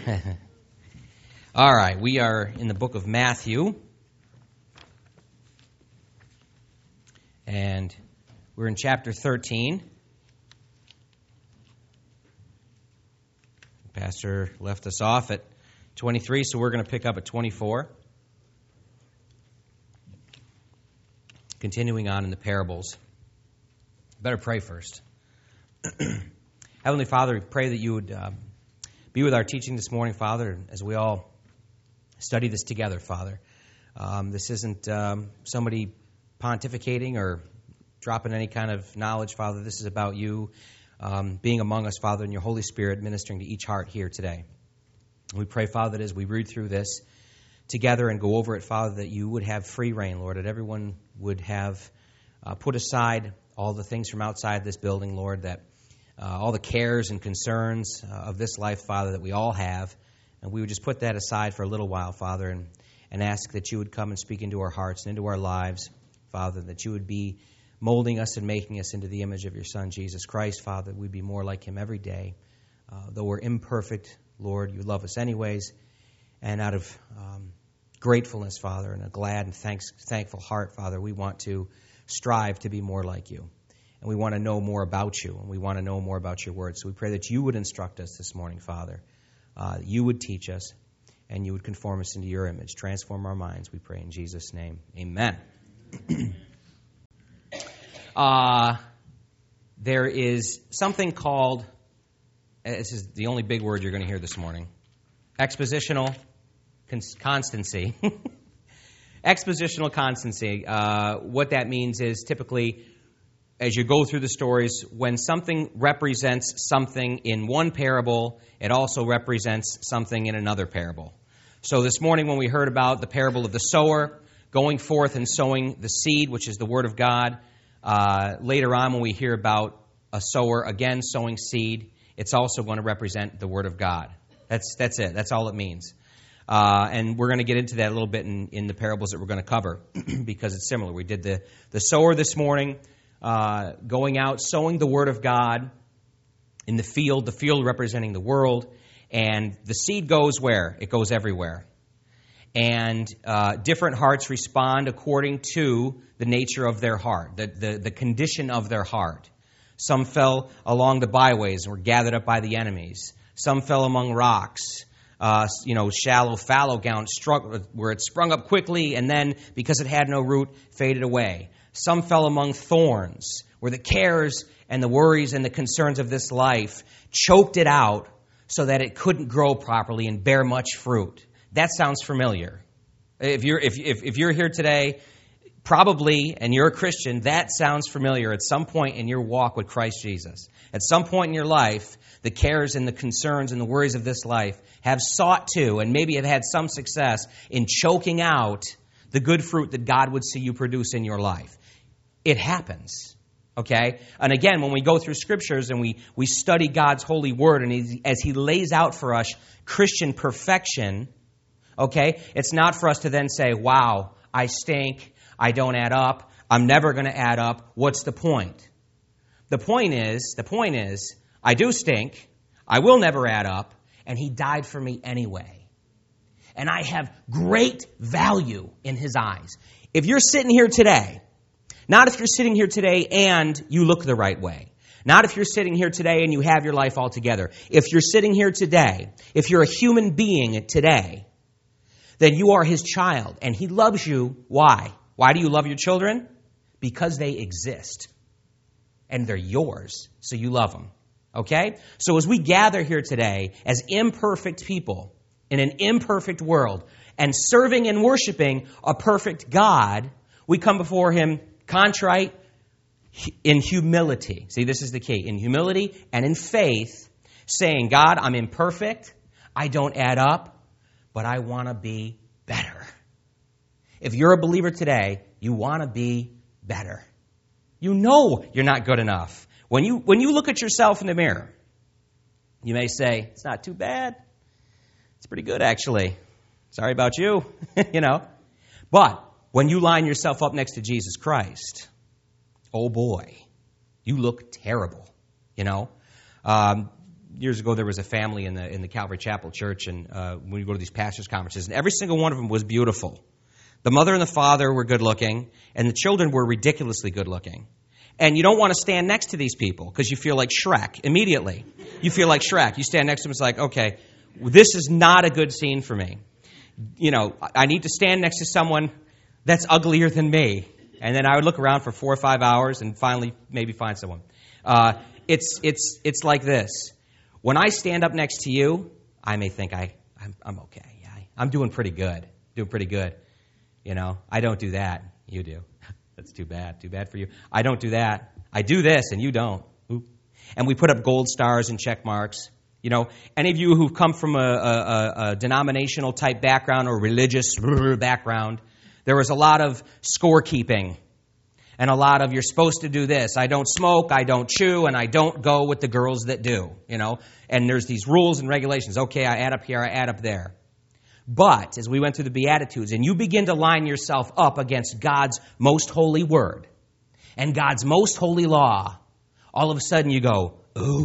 All right, we are in the book of Matthew, and we're in chapter 13. Pastor left us off at 23, so we're going to pick up at 24. Continuing on in the parables. Better pray first. Heavenly Father, we pray that you would be with our teaching this morning, Father, as we all study this together, Father. This isn't somebody pontificating or dropping any kind of knowledge, Father. This is about you being among us, Father, and your Holy Spirit ministering to each heart here today. We pray, Father, that as we read through this together and go over it, Father, that you would have free reign, Lord, that everyone would have put aside all the things from outside this building, Lord, that all the cares and concerns of this life, Father, that we all have, and we would just put that aside for a little while, Father, and ask that you would come and speak into our hearts and into our lives, Father, that you would be molding us and making us into the image of your Son, Jesus Christ, Father, that we'd be more like him every day. Though we're imperfect, Lord, you love us anyways, and out of gratefulness, Father, and a glad and thankful heart, Father, we want to strive to be more like you. And we want to know more about you, and we want to know more about your word. So we pray that you would instruct us this morning, Father. You would teach us, and you would conform us into your image. Transform our minds, we pray in Jesus' name. Amen. There is something called, this is the only big word you're going to hear this morning, expositional constancy. Expositional constancy. What that means is typically, as you go through the stories, when something represents something in one parable, it also represents something in another parable. So this morning when we heard about the parable of the sower going forth and sowing the seed, which is the word of God, later on when we hear about a sower again sowing seed, it's also going to represent the word of God. That's it. That's all it means. And we're going to get into that a little bit in the parables that we're going to cover because it's similar. We did the sower this morning, going out, sowing the word of God in the field representing the world, and the seed goes where? It goes everywhere. And different hearts respond according to the nature of their heart, the condition of their heart. Some fell along the byways and were gathered up by the enemies. Some fell among rocks, shallow, fallow ground, where it sprung up quickly and then, because it had no root, faded away. Some fell among thorns, where the cares and the worries and the concerns of this life choked it out so that it couldn't grow properly and bear much fruit. That sounds familiar. If you're here today, probably, and you're a Christian, that sounds familiar at some point in your walk with Christ Jesus. At some point in your life, the cares and the concerns and the worries of this life have sought to, and maybe have had some success in choking out the good fruit that God would see you produce in your life. It happens, okay? And again, when we go through scriptures and we study God's holy word, and as he lays out for us Christian perfection, okay, it's not for us to then say, wow, I stink, I don't add up, I'm never going to add up, what's the point? The point is, I do stink, I will never add up, and he died for me anyway. And I have great value in his eyes. If you're sitting here today, not if you're sitting here today and you look the right way, not if you're sitting here today and you have your life all together, if you're sitting here today, if you're a human being today, then you are his child, and he loves you. Why? Why do you love your children? Because they exist, and they're yours, so you love them. Okay? So as we gather here today as imperfect people in an imperfect world and serving and worshiping a perfect God, we come before him contrite in humility. See, this is the key. In humility and in faith, saying, God, I'm imperfect, I don't add up, but I want to be better. If you're a believer today, you want to be better. You know you're not good enough. When you look at yourself in the mirror, you may say, it's not too bad. It's pretty good, actually. Sorry about you, But when you line yourself up next to Jesus Christ, oh boy, you look terrible, years ago, there was a family in the Calvary Chapel Church, and when you go to these pastors' conferences, and every single one of them was beautiful. The mother and the father were good looking, and the children were ridiculously good looking. And you don't want to stand next to these people because you feel like Shrek immediately. You feel like Shrek. You stand next to them, it's like, okay, this is not a good scene for me. You know, I need to stand next to someone that's uglier than me. And then I would look around for 4 or 5 hours and finally maybe find someone. It's like this. When I stand up next to you, I may think I'm okay. Yeah, I'm doing pretty good. You know, I don't do that. You do. That's too bad. Too bad for you. I don't do that. I do this and you don't. Oop. And we put up gold stars and check marks. You know, any of you who've come from a denominational type background or religious background, there was a lot of scorekeeping and a lot of you're supposed to do this. I don't smoke, I don't chew, and I don't go with the girls that do, you know. And there's these rules and regulations. Okay, I add up here, I add up there. But as we went through the Beatitudes, and you begin to line yourself up against God's most holy word and God's most holy law, all of a sudden you go,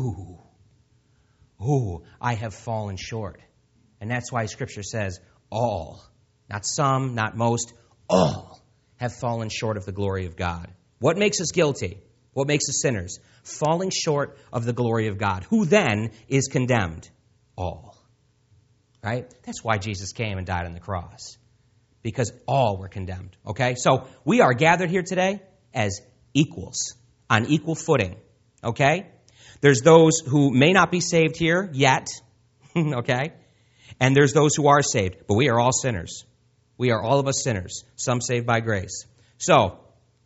ooh, I have fallen short. And that's why Scripture says all, not some, not most, all have fallen short of the glory of God. What makes us guilty? What makes us sinners? Falling short of the glory of God. Who then is condemned? All. Right? That's why Jesus came and died on the cross. Because all were condemned. Okay? So we are gathered here today as equals, on equal footing. Okay? There's those who may not be saved here yet. Okay? And there's those who are saved. But we are all sinners. We are all of us sinners. Some saved by grace. So,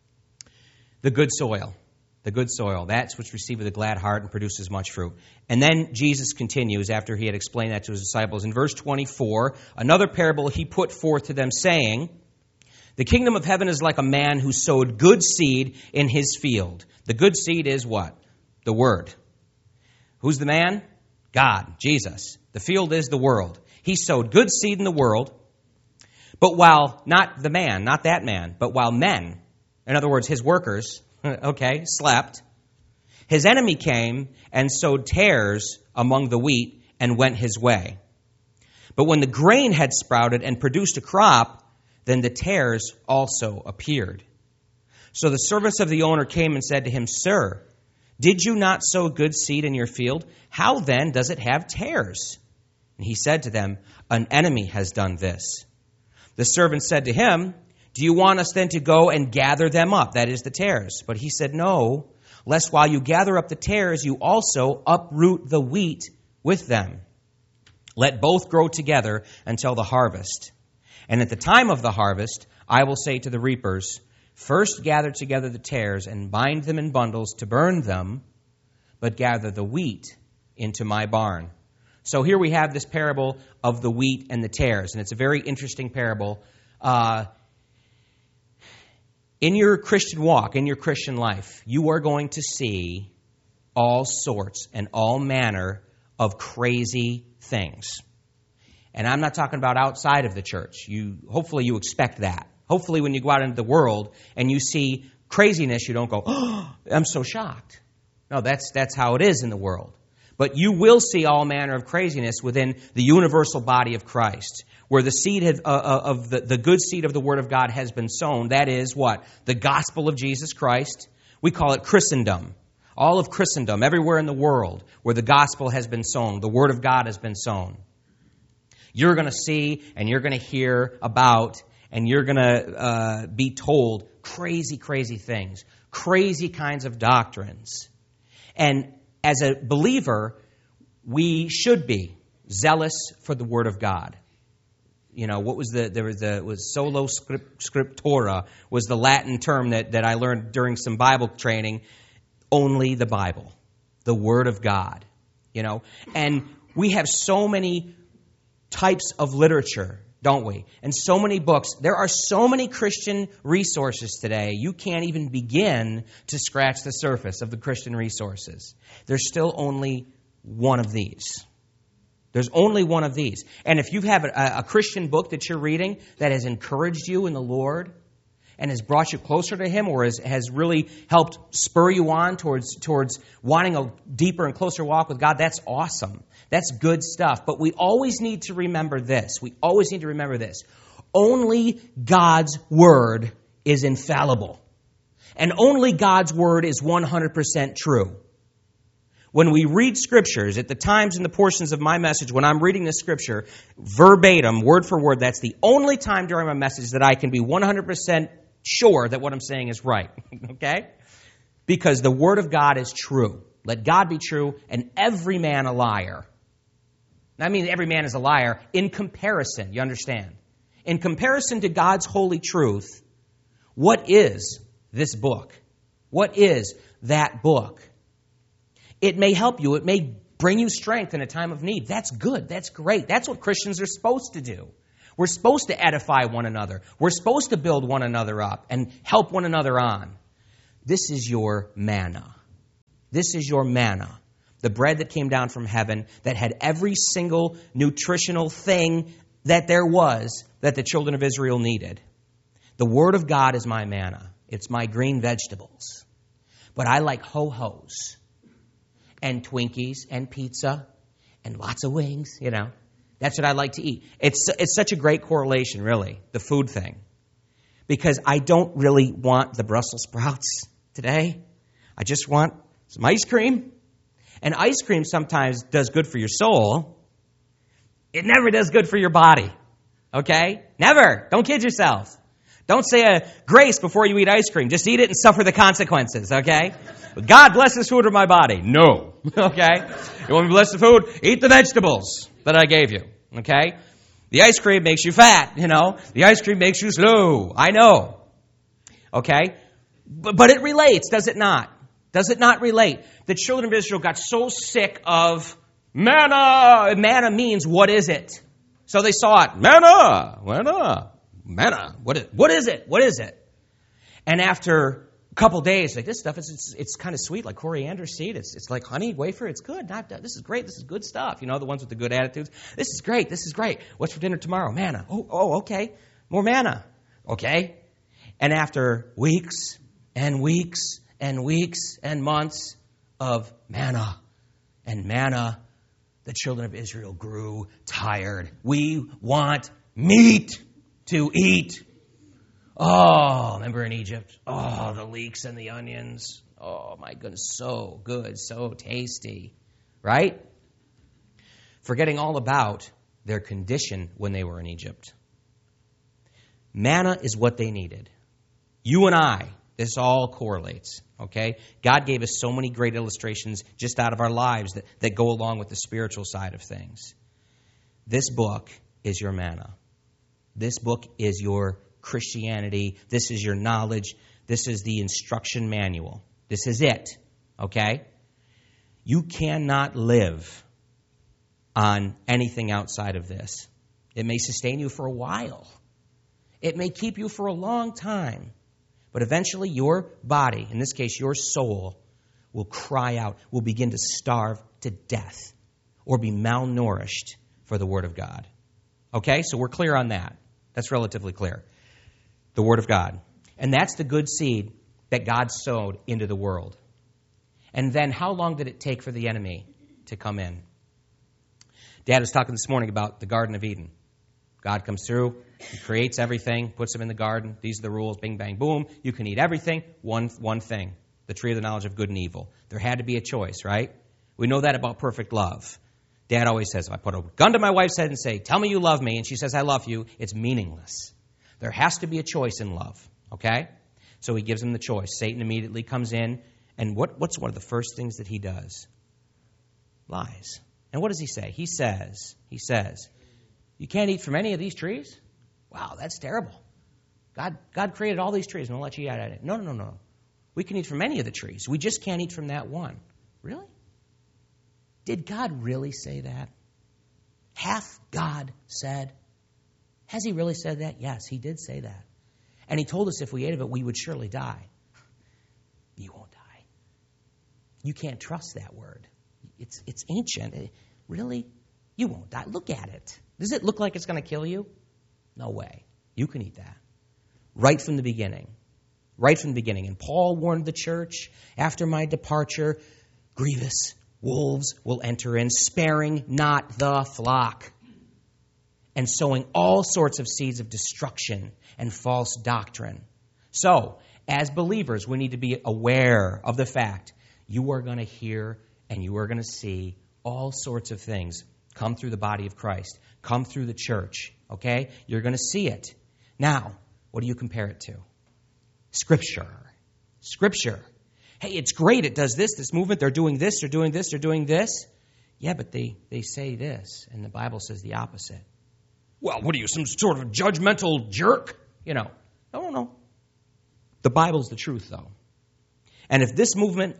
the good soil. The good soil, that's which receiveth a glad heart and produces much fruit. And then Jesus continues after he had explained that to his disciples. In verse 24, another parable he put forth to them, saying, the kingdom of heaven is like a man who sowed good seed in his field. The good seed is what? The Word. Who's the man? God, Jesus. The field is the world. He sowed good seed in the world, but while, not the man, not that man, but while men, in other words, his workers, okay, slept, his enemy came and sowed tares among the wheat and went his way. But when the grain had sprouted and produced a crop, then the tares also appeared. So the servants of the owner came and said to him, Sir, did you not sow good seed in your field? How then does it have tares? And he said to them, An enemy has done this. The servant said to him, Do you want us then to go and gather them up? That is the tares. But he said, No, lest while you gather up the tares, you also uproot the wheat with them. Let both grow together until the harvest. And at the time of the harvest, I will say to the reapers, First gather together the tares and bind them in bundles to burn them, but gather the wheat into my barn. So here we have this parable of the wheat and the tares, and it's a very interesting parable. In your Christian walk, in your Christian life, you are going to see all sorts and all manner of crazy things. And I'm not talking about outside of the church. Hopefully you expect that. Hopefully when you go out into the world and you see craziness, you don't go, oh, I'm so shocked. No, that's how it is in the world. But you will see all manner of craziness within the universal body of Christ, where the seed of the good seed of the Word of God has been sown. That is what? The gospel of Jesus Christ. We call it Christendom. All of Christendom, everywhere in the world where the gospel has been sown, the Word of God has been sown. You're going to see and you're going to hear about and you're going to be told crazy, crazy things, crazy kinds of doctrines. And as a believer, we should be zealous for the Word of God. You know, what was was sola scriptura was the Latin term that I learned during some Bible training. Only the Bible, the Word of God, you know. And we have so many types of literature, don't we? And so many books. There are so many Christian resources today, you can't even begin to scratch the surface of the Christian resources. There's still only one of these. There's only one of these. And if you have a Christian book that you're reading that has encouraged you in the Lord, and has brought you closer to Him, or has really helped spur you on towards wanting a deeper and closer walk with God, that's awesome. That's good stuff. But we always need to remember this. Only God's Word is infallible. And only God's Word is 100% true. When we read Scriptures, at the times and the portions of my message, when I'm reading the Scripture, verbatim, word for word, that's the only time during my message that I can be 100% sure that what I'm saying is right. Okay? Because the Word of God is true. Let God be true, and every man a liar. I mean, every man is a liar in comparison, you understand? In comparison to God's holy truth, what is this book? What is that book? It may help you. It may bring you strength in a time of need. That's good. That's great. That's what Christians are supposed to do. We're supposed to edify one another. We're supposed to build one another up and help one another on. This is your manna. This is your manna. The bread that came down from heaven that had every single nutritional thing that there was that the children of Israel needed. The Word of God is my manna. It's my green vegetables. But I like ho-hos and Twinkies and pizza and lots of wings, you know. That's what I like to eat. It's such a great correlation, really, the food thing. Because I don't really want the Brussels sprouts today. I just want some ice cream. And ice cream sometimes does good for your soul. It never does good for your body. Okay? Never. Don't kid yourself. Don't say a grace before you eat ice cream. Just eat it and suffer the consequences, okay? God bless this food of my body. No. Okay? You want me to bless the food? Eat the vegetables that I gave you. Okay? The ice cream makes you fat, you know. The ice cream makes you slow. I know. Okay? But it relates, does it not? Does it not relate? The children of Israel got so sick of manna. Manna means, what is it? So they saw it. Manna. Manna. What is it? What is it? And after a couple days, like, this stuff, it's kind of sweet, like coriander seed. It's like honey wafer. It's good. This is great. This is good stuff. You know, the ones with the good attitudes. This is great. This is great. What's for dinner tomorrow? Manna. Oh, okay. More manna. Okay. And after weeks and weeks and weeks and months of manna and manna, the children of Israel grew tired. We want meat to eat. Oh, remember in Egypt? Oh, the leeks and the onions. Oh, my goodness, so good, so tasty. Right? Forgetting all about their condition when they were in Egypt. Manna is what they needed. You and I, this all correlates. Okay? God gave us so many great illustrations just out of our lives that go along with the spiritual side of things. This book is your manna. This book is your Christianity. This is your knowledge. This is the instruction manual. This is it. Okay? You cannot live on anything outside of this. It may sustain you for a while. It may keep you for a long time. But eventually your body, in this case your soul, will cry out, will begin to starve to death or be malnourished for the Word of God. Okay? So we're clear on that. That's relatively clear. The Word of God. And that's the good seed that God sowed into the world. And then how long did it take for the enemy to come in? Dad was talking this morning about the Garden of Eden. God comes through, He creates everything, puts them in the garden. These are the rules, bing, bang, boom. You can eat everything, one thing, the tree of the knowledge of good and evil. There had to be a choice, right? We know that about perfect love. Dad always says, if I put a gun to my wife's head and say, tell me you love me, and she says, I love you, it's meaningless. There has to be a choice in love, okay? So He gives him the choice. Satan immediately comes in, and what's one of the first things that he does? Lies. And what does he say? He says, you can't eat from any of these trees? Wow, that's terrible. God created all these trees and I'll let you eat at it. No. We can eat from any of the trees. We just can't eat from that one. Really? Did God really say that? Hath God said? Has He really said that? Yes, He did say that. And He told us if we ate of it, we would surely die. You won't die. You can't trust that word. It's ancient. Really? You won't die. Look at it. Does it look like it's going to kill you? No way. You can eat that. right from the beginning. Right from the beginning. And Paul warned the church, after my departure, grievous wolves will enter in, sparing not the flock, and sowing all sorts of seeds of destruction and false doctrine. So, as believers, we need to be aware of the fact you are going to hear and you are going to see all sorts of things come through the body of Christ, come through the church, okay? You're going to see it. Now, what do you compare it to? Scripture. Scripture. Hey, it's great. It does this movement. They're doing this, they're doing this, they're doing this. Yeah, but they say this, and the Bible says the opposite. Well, what are you, some sort of judgmental jerk? No. The Bible's the truth, though. And if this movement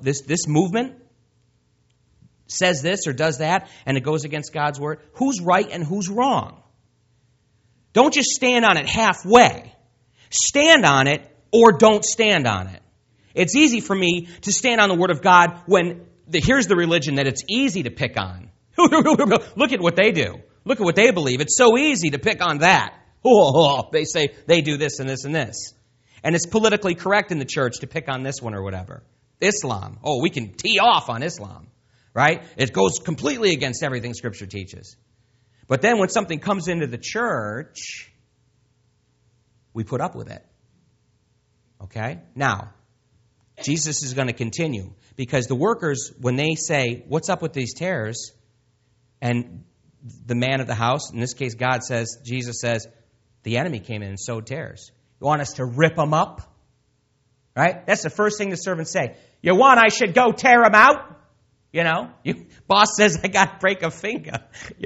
says this or does that, and it goes against God's word, who's right and who's wrong? Don't just stand on it halfway. Stand on it or don't stand on it. It's easy for me to stand on the word of God when here's the religion that it's easy to pick on. Look at what they do. Look at what they believe. It's so easy to pick on that. They say they do this and this and this. And it's politically correct in the church to pick on this one or whatever. Islam. Oh, we can tee off on Islam, right? It goes completely against everything Scripture teaches. But then when something comes into the church, we put up with it. Okay? Now, Jesus is going to continue because the workers, when they say, what's up with these tares? And the man of the house, in this case God says, Jesus says, the enemy came in and sowed tares. You want us to rip them up? Right? That's the first thing the servants say. You want I should go tear them out? Boss says I got to break a finger.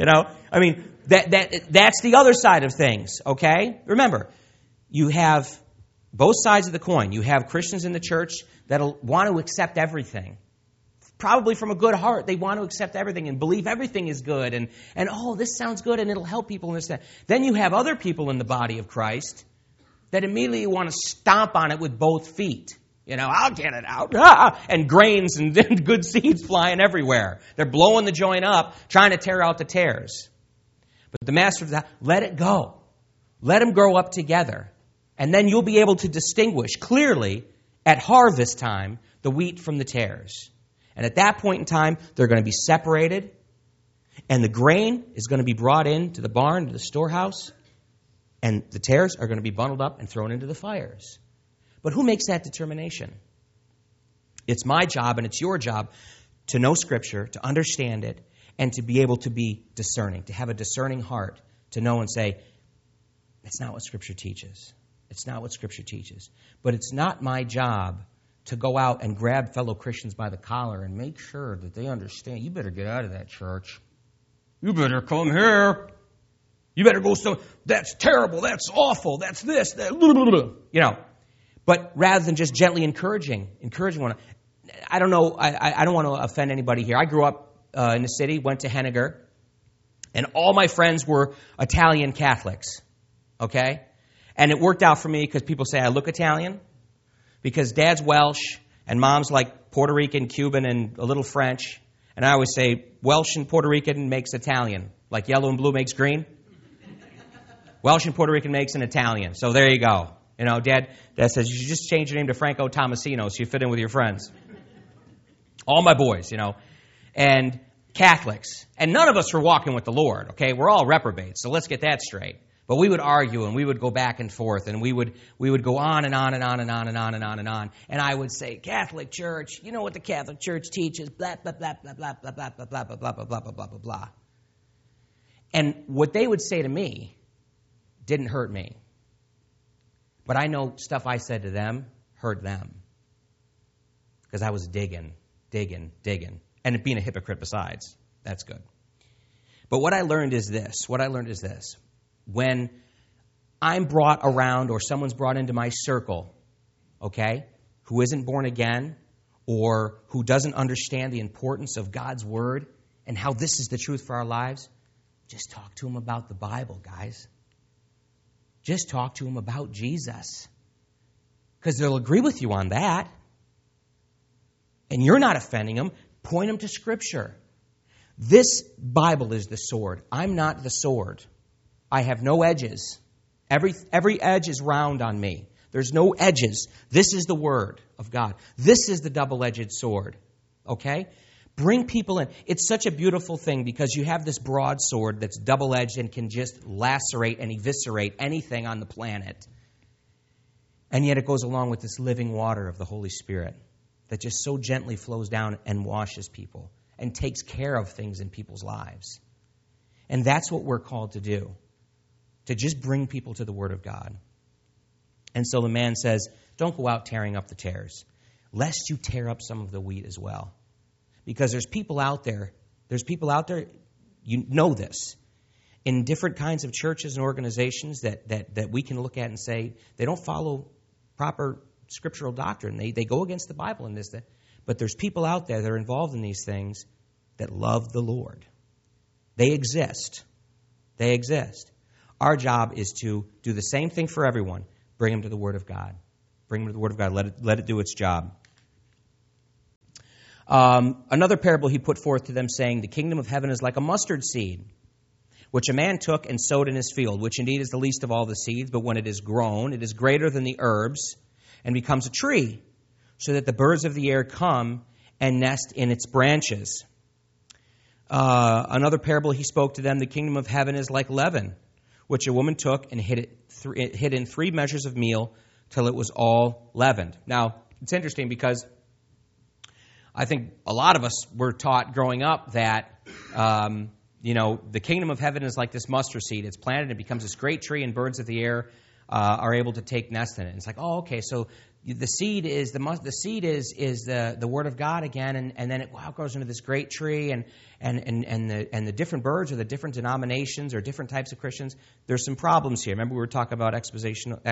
That's the other side of things, okay? Remember, you have both sides of the coin. You have Christians in the church that'll want to accept everything. Probably from a good heart. They want to accept everything and believe everything is good. And this sounds good and it'll help people and this and that. Then you have other people in the body of Christ that immediately want to stomp on it with both feet. I'll get it out. And grains and good seeds flying everywhere. They're blowing the joint up, trying to tear out the tares. But the master of the house, let it go. Let them grow up together. And then you'll be able to distinguish clearly at harvest time the wheat from the tares. And at that point in time, they're going to be separated. And the grain is going to be brought into the barn, to the storehouse. And the tares are going to be bundled up and thrown into the fires. But who makes that determination? It's my job and it's your job to know Scripture, to understand it, and to be able to be discerning, to have a discerning heart, to know and say, that's not what Scripture teaches. It's not what Scripture teaches. But it's not my job to go out and grab fellow Christians by the collar and make sure that they understand, you better get out of that church. You better come here. You better go, that's terrible, that's awful, that's this, that, blah, blah, blah. But rather than just gently encouraging one. I don't know, I don't want to offend anybody here. I grew up in the city, went to Henniger, and all my friends were Italian Catholics, okay? And it worked out for me because people say I look Italian, because Dad's Welsh and Mom's like Puerto Rican, Cuban, and a little French. And I always say Welsh and Puerto Rican makes Italian, like yellow and blue makes green. Welsh and Puerto Rican makes an Italian. So there you go. Dad says you should just change your name to Franco Tomasino so you fit in with your friends. All my boys, and Catholics. And none of us were walking with the Lord, okay? We're all reprobates, so let's get that straight. But we would argue and we would go back and forth and we would go on and on and on and on and on and on and on. And I would say, Catholic Church, you know what the Catholic Church teaches, blah, blah, blah, blah, blah, blah, blah, blah, blah, blah, blah, blah, blah, blah, blah, blah. And what they would say to me didn't hurt me. But I know stuff I said to them hurt them. Because I was digging. And being a hypocrite besides. That's good. But what I learned is this. When I'm brought around or someone's brought into my circle, okay, who isn't born again or who doesn't understand the importance of God's Word and how this is the truth for our lives, just talk to them about the Bible, guys. Just talk to them about Jesus. Because they'll agree with you on that. And you're not offending them. Point them to Scripture. This Bible is the sword. I'm not the sword. I have no edges. Every edge is round on me. There's no edges. This is the Word of God. This is the double-edged sword. Okay? Bring people in. It's such a beautiful thing because you have this broadsword that's double-edged and can just lacerate and eviscerate anything on the planet. And yet it goes along with this living water of the Holy Spirit that just so gently flows down and washes people and takes care of things in people's lives. And that's what we're called to do, to just bring people to the Word of God. And so the man says, don't go out tearing up the tares, lest you tear up some of the wheat as well. Because there's people out there, you know this, in different kinds of churches and organizations that we can look at and say, they don't follow proper scriptural doctrine. They go against the Bible in this. But there's people out there that are involved in these things that love the Lord. They exist. They exist. Our job is to do the same thing for everyone. Bring them to the Word of God. Bring them to the Word of God. Let it do its job. Another parable he put forth to them, saying, the kingdom of heaven is like a mustard seed, which a man took and sowed in his field, which indeed is the least of all the seeds, but when it is grown, it is greater than the herbs, and becomes a tree, so that the birds of the air come and nest in its branches. Another parable he spoke to them, the kingdom of heaven is like leaven, which a woman took and hid in 3 measures of meal till it was all leavened. Now, it's interesting because I think a lot of us were taught growing up that, the kingdom of heaven is like this mustard seed. It's planted, it becomes this great tree, and birds of the air are able to take nest in it. And it's like, oh, okay, so the seed is the Word of God again, and then it grows into this great tree, and the different birds or the different denominations or different types of Christians. There's some problems here. Remember we were talking about expositional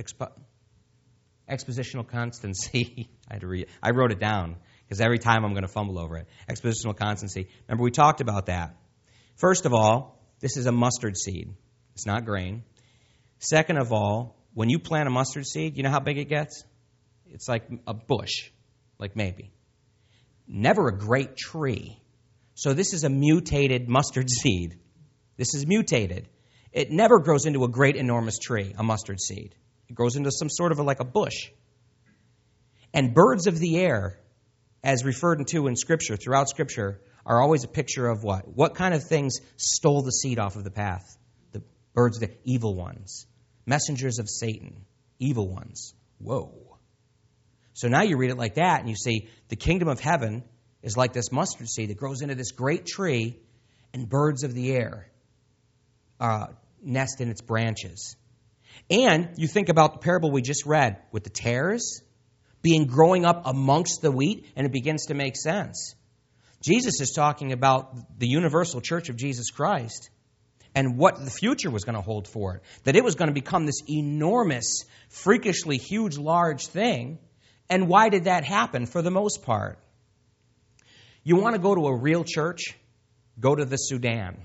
constancy. I had to read it. I wrote it down because every time I'm going to fumble over it. Expositional constancy. Remember we talked about that. First of all, this is a mustard seed. It's not grain. Second of all, when you plant a mustard seed, you know how big it gets? It's like a bush, like maybe. Never a great tree. So this is a mutated mustard seed. This is mutated. It never grows into a great enormous tree, a mustard seed. It grows into some sort of like a bush. And birds of the air, as referred to in Scripture, throughout Scripture, are always a picture of what? What kind of things stole the seed off of the path? The birds, the evil ones. Messengers of Satan. Evil ones. Whoa. So now you read it like that and you see the kingdom of heaven is like this mustard seed that grows into this great tree, and birds of the air nest in its branches. And you think about the parable we just read with the tares growing up amongst the wheat, and it begins to make sense. Jesus is talking about the universal church of Jesus Christ and what the future was going to hold for it. That it was going to become this enormous, freakishly huge, large thing. And why did that happen for the most part? You want to go to a real church? Go to the Sudan.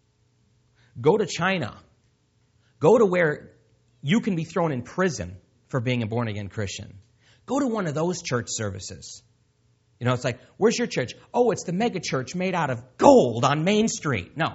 Go to China. Go to where you can be thrown in prison for being a born-again Christian. Go to one of those church services. It's like, where's your church? Oh, it's the mega church made out of gold on Main Street. No.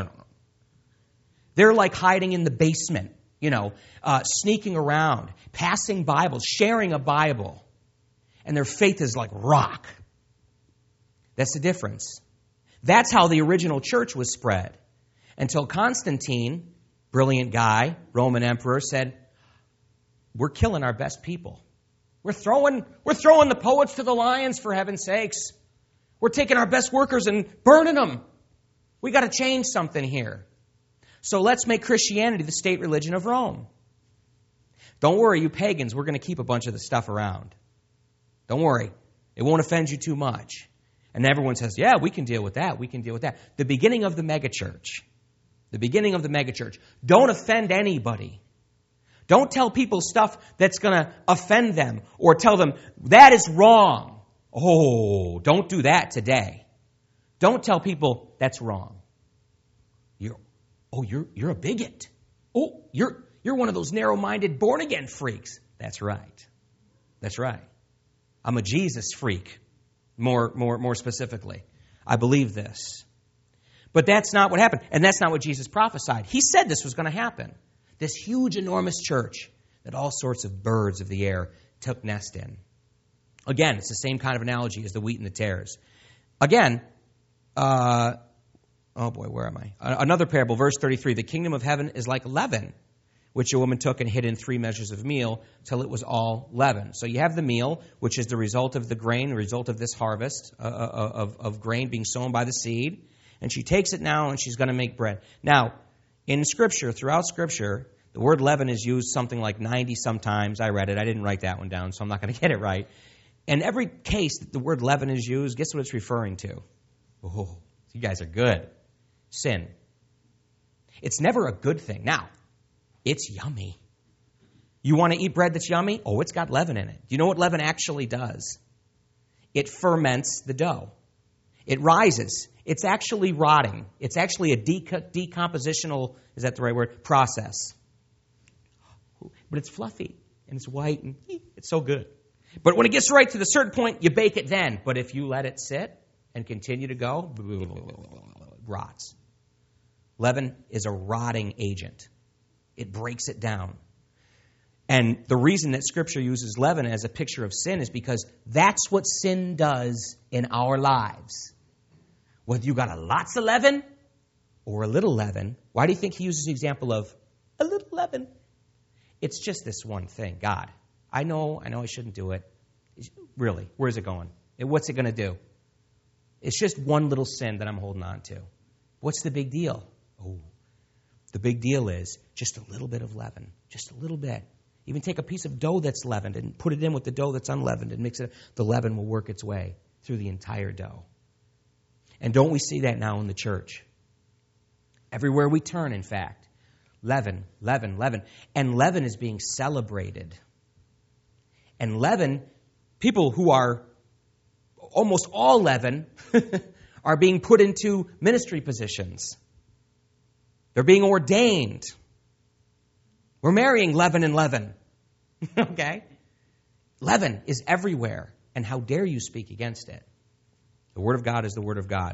They're like hiding in the basement, sneaking around, passing Bibles, sharing a Bible. And their faith is like rock. That's the difference. That's how the original church was spread. Until Constantine, brilliant guy, Roman emperor, said, we're killing our best people. We're throwing the poets to the lions, for heaven's sakes. We're taking our best workers and burning them. We got to change something here. So let's make Christianity the state religion of Rome. Don't worry, you pagans, we're going to keep a bunch of the stuff around. Don't worry. It won't offend you too much. And everyone says, yeah, we can deal with that. We can deal with that. The beginning of the megachurch. The beginning of the megachurch. Don't offend anybody. Don't tell people stuff that's going to offend them or tell them that is wrong. Oh, don't do that today. Don't tell people that's wrong. You're a bigot. Oh, you're one of those narrow-minded born-again freaks. That's right. That's right. I'm a Jesus freak, more specifically. I believe this. But that's not what happened. And that's not what Jesus prophesied. He said this was going to happen. This huge, enormous church that all sorts of birds of the air took nest in. Again, it's the same kind of analogy as the wheat and the tares. Again, oh boy, where am I? Another parable, verse 33. The kingdom of heaven is like leaven, which a woman took and hid in 3 measures of meal till it was all leavened. So you have the meal, which is the result of the grain, the result of this harvest of grain being sown by the seed. And she takes it now and she's going to make bread. Now, in Scripture, throughout Scripture, the word leaven is used something like 90 sometimes. I read it. I didn't write that one down, so I'm not going to get it right. In every case that the word leaven is used, guess what it's referring to? Oh, you guys are good. Sin. It's never a good thing. Now, it's yummy. You want to eat bread that's yummy? Oh, it's got leaven in it. Do you know what leaven actually does? It ferments the dough. It rises. It's actually rotting. It's actually a decompositional, is that the right word, process. But it's fluffy, and it's white, and it's so good. But when it gets right to the certain point, you bake it then. But if you let it sit and continue to go, it rots. Leaven is a rotting agent. It breaks it down. And the reason that Scripture uses leaven as a picture of sin is because that's what sin does in our lives. Whether you got lots of leaven or a little leaven, why do you think he uses the example of a little leaven? It's just this one thing. God, I know I shouldn't do it. Really, where's it going? What's it going to do? It's just one little sin that I'm holding on to. What's the big deal? Oh, the big deal is just a little bit of leaven, just a little bit. Even take a piece of dough that's leavened and put it in with the dough that's unleavened and mix it. The leaven will work its way through the entire dough. And don't we see that now in the church? Everywhere we turn, in fact. Leaven, leaven, leaven. And leaven is being celebrated. And leaven, people who are almost all leaven, are being put into ministry positions. They're being ordained. We're marrying leaven and leaven. Okay? Leaven is everywhere. And how dare you speak against it? The Word of God is the Word of God.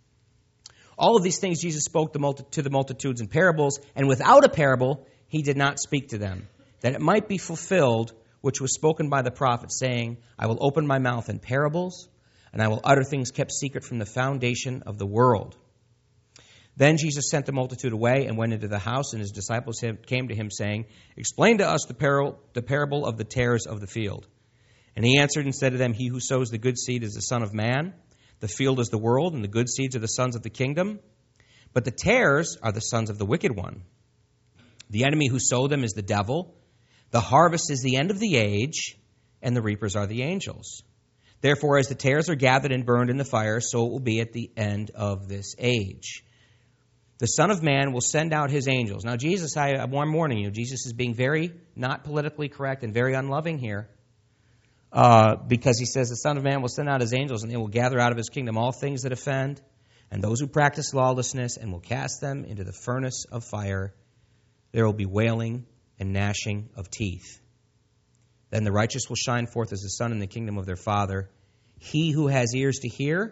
All of these things Jesus spoke to the multitudes in parables, and without a parable, he did not speak to them, that it might be fulfilled, which was spoken by the prophet, saying, I will open my mouth in parables, and I will utter things kept secret from the foundation of the world. Then Jesus sent the multitude away and went into the house, and his disciples came to him, saying, Explain to us the parable of the tares of the field. And he answered and said to them, He who sows the good seed is the Son of Man. The field is the world, and the good seeds are the sons of the kingdom. But the tares are the sons of the wicked one. The enemy who sowed them is the devil. The harvest is the end of the age, and the reapers are the angels. Therefore, as the tares are gathered and burned in the fire, so it will be at the end of this age. The Son of Man will send out his angels. Now, Jesus, I'm warning you, Jesus is being very not politically correct and very unloving here. Because he says the Son of Man will send out his angels, and they will gather out of his kingdom all things that offend, and those who practice lawlessness, and will cast them into the furnace of fire. There will be wailing and gnashing of teeth. Then the righteous will shine forth as the sun in the kingdom of their Father. He who has ears to hear,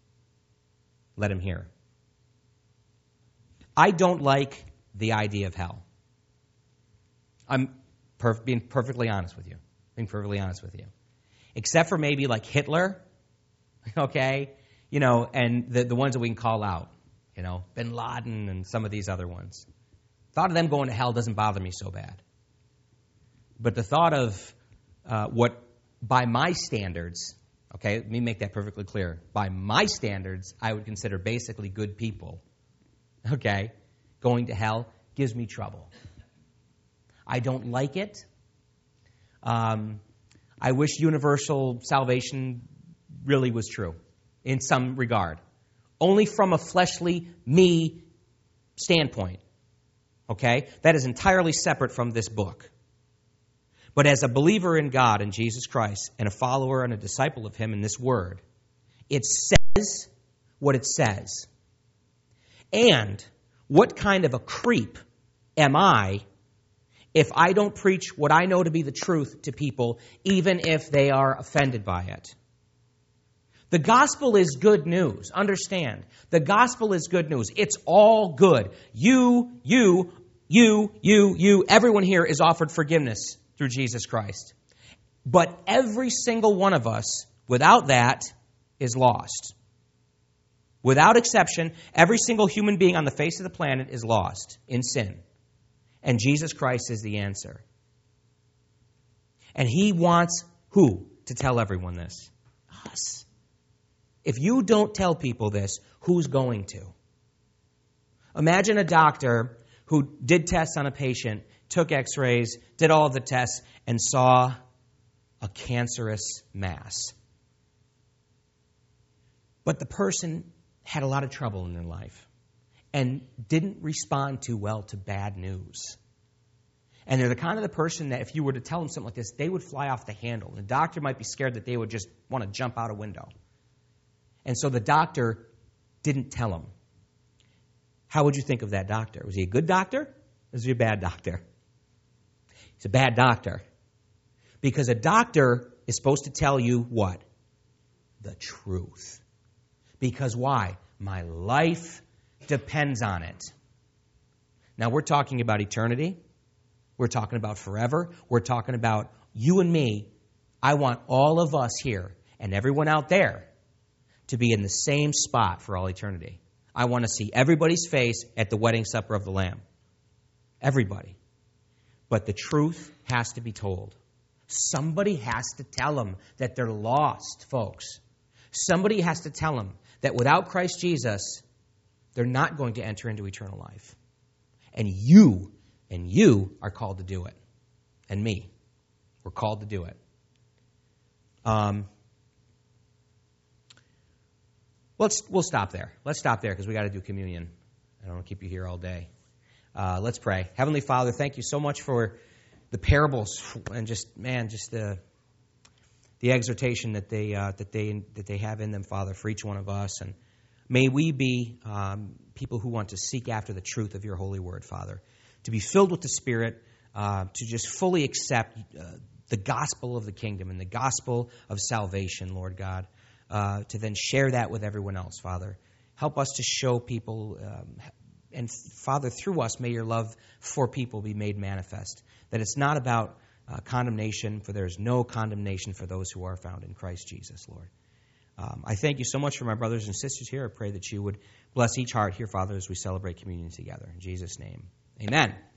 let him hear. I don't like the idea of hell. I'm being perfectly honest with you. Except for maybe like Hitler, okay? And the ones that we can call out, Bin Laden and some of these other ones. Thought of them going to hell doesn't bother me so bad. But the thought of what, by my standards, okay, let me make that perfectly clear. By my standards, I would consider basically good people, okay, going to hell gives me trouble. I don't like it. I wish universal salvation really was true in some regard. Only from a fleshly me standpoint. Okay? That is entirely separate from this book. But as a believer in God and Jesus Christ and a follower and a disciple of him in this word, it says what it says. And what kind of a creep am I if I don't preach what I know to be the truth to people, even if they are offended by it? The gospel is good news. Understand. The gospel is good news. It's all good. You everyone here is offered forgiveness through Jesus Christ. But every single one of us, without that, is lost. Without exception, every single human being on the face of the planet is lost in sin. And Jesus Christ is the answer. And He wants who to tell everyone this? Us. If you don't tell people this, who's going to? Imagine a doctor who did tests on a patient, took x-rays, did all of the tests, and saw a cancerous mass. But the person had a lot of trouble in their life and didn't respond too well to bad news. And they're the kind of the person that if you were to tell them something like this, they would fly off the handle. And the doctor might be scared that they would just want to jump out a window. And so the doctor didn't tell him. How would you think of that doctor? Was he a good doctor? Or was he a bad doctor? He's a bad doctor. Because a doctor is supposed to tell you what? The truth. Because why? My life depends on it. Now we're talking about eternity. We're talking about forever. We're talking about you and me. I want all of us here and everyone out there to be in the same spot for all eternity. I want to see everybody's face at the wedding supper of the Lamb. Everybody. But the truth has to be told. Somebody has to tell them that they're lost, folks. Somebody has to tell them that without Christ Jesus, they're not going to enter into eternal life. And you are called to do it. And me. We're called to do it. We'll stop there. Let's stop there because we got to do communion. I don't want to keep you here all day. Let's pray. Heavenly Father, thank you so much for the parables and just the exhortation that they have in them, Father, for each one of us. And may we be people who want to seek after the truth of your holy word, Father, to be filled with the Spirit, to just fully accept the gospel of the kingdom and the gospel of salvation, Lord God, to then share that with everyone else, Father. Help us to show people, and Father, through us, may your love for people be made manifest. That it's not about condemnation, for there is no condemnation for those who are found in Christ Jesus, Lord. I thank you so much for my brothers and sisters here. I pray that you would bless each heart here, Father, as we celebrate communion together. In Jesus' name, amen.